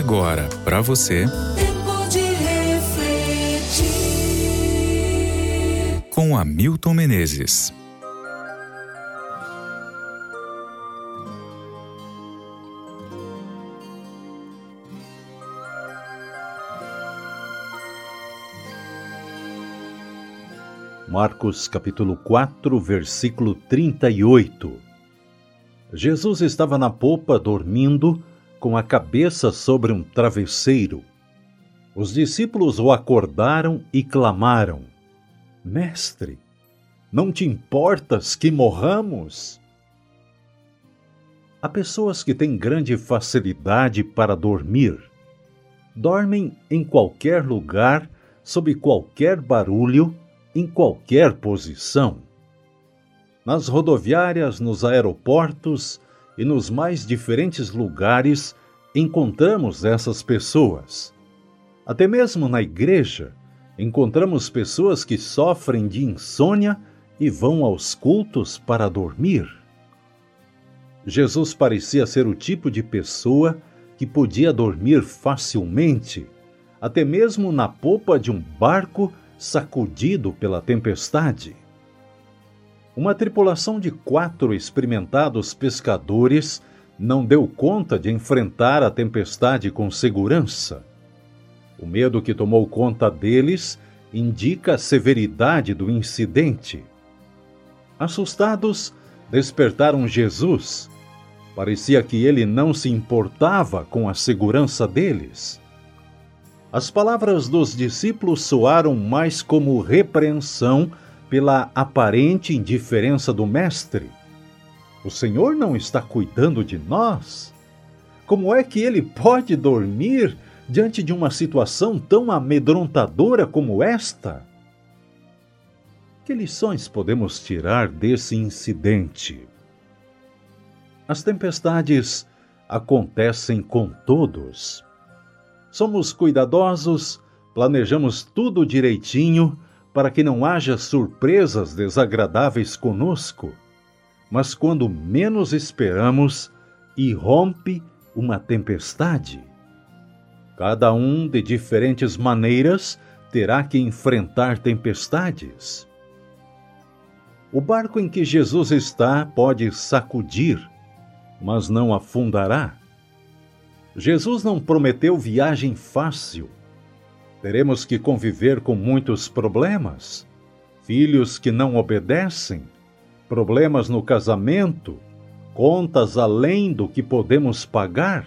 agora, para você, Tempo de refletir. com Hamilton Menezes. Marcos capítulo 4, versículo 38. Jesus estava na popa dormindo, com a cabeça sobre um travesseiro. Os discípulos o acordaram e clamaram: Mestre, não te importas que morramos? Há pessoas que têm grande facilidade para dormir. Dormem em qualquer lugar, sob qualquer barulho, em qualquer posição. Nas rodoviárias, nos aeroportos e nos mais diferentes lugares encontramos essas pessoas. Até mesmo na igreja, encontramos pessoas que sofrem de insônia e vão aos cultos para dormir. Jesus parecia ser o tipo de pessoa que podia dormir facilmente, até mesmo na popa de um barco sacudido pela tempestade. Uma tripulação de 4 experimentados pescadores não deu conta de enfrentar a tempestade com segurança. O medo que tomou conta deles indica a severidade do incidente. Assustados, despertaram Jesus. Parecia que ele não se importava com a segurança deles. As palavras dos discípulos soaram mais como repreensão pela aparente indiferença do Mestre. O Senhor não está cuidando de nós? Como é que ele pode dormir diante de uma situação tão amedrontadora como esta? Que lições podemos tirar desse incidente? As tempestades acontecem com todos. Somos cuidadosos, planejamos tudo direitinho para que não haja surpresas desagradáveis conosco. Mas quando menos esperamos, irrompe uma tempestade. Cada um, de diferentes maneiras, terá que enfrentar tempestades. O barco em que Jesus está pode sacudir, mas não afundará. Jesus não prometeu viagem fácil. Teremos que conviver com muitos problemas. Filhos que não obedecem, problemas no casamento, contas além do que podemos pagar.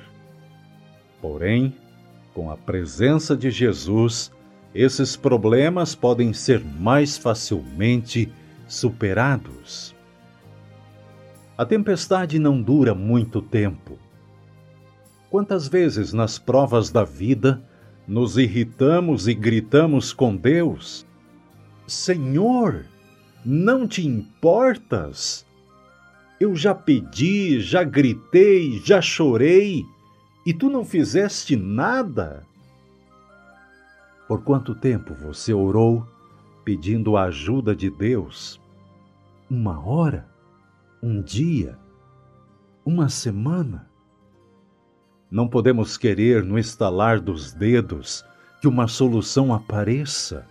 Porém, com a presença de Jesus, esses problemas podem ser mais facilmente superados. A tempestade não dura muito tempo. Quantas vezes nas provas da vida nos irritamos e gritamos com Deus: Senhor, não te importas? Eu já pedi, já gritei, já chorei, e tu não fizeste nada? Por quanto tempo você orou pedindo a ajuda de Deus? 1 hora? 1 dia? 1 semana? Não podemos querer, no estalar dos dedos, que uma solução apareça.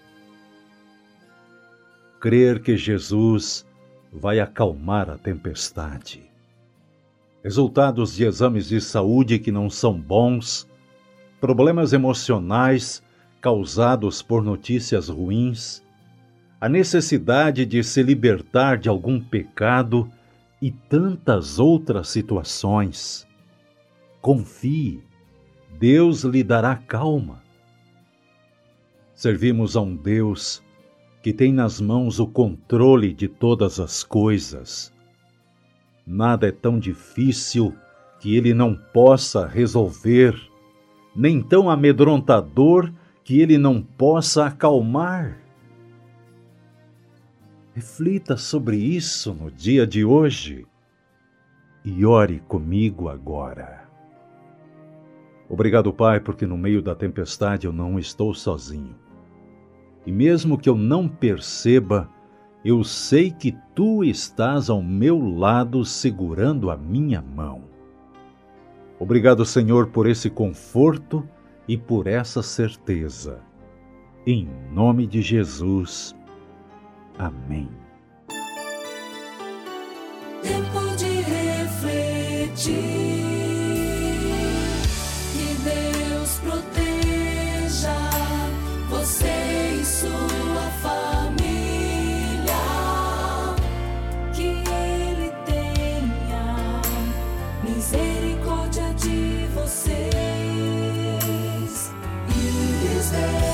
Crer que Jesus vai acalmar a tempestade. Resultados de exames de saúde que não são bons, problemas emocionais causados por notícias ruins, a necessidade de se libertar de algum pecado e tantas outras situações. Confie, Deus lhe dará calma. Servimos a um Deus que tem nas mãos o controle de todas as coisas. Nada é tão difícil que ele não possa resolver, nem tão amedrontador que ele não possa acalmar. Reflita sobre isso no dia de hoje e ore comigo agora. Obrigado, Pai, porque no meio da tempestade eu não estou sozinho. E mesmo que eu não perceba, eu sei que Tu estás ao meu lado segurando a minha mão. Obrigado, Senhor, por esse conforto e por essa certeza. Em nome de Jesus. Amém. Tempo de refletir. Que Deus proteja você e sua família. Que Ele tenha misericórdia de vocês e lhes dê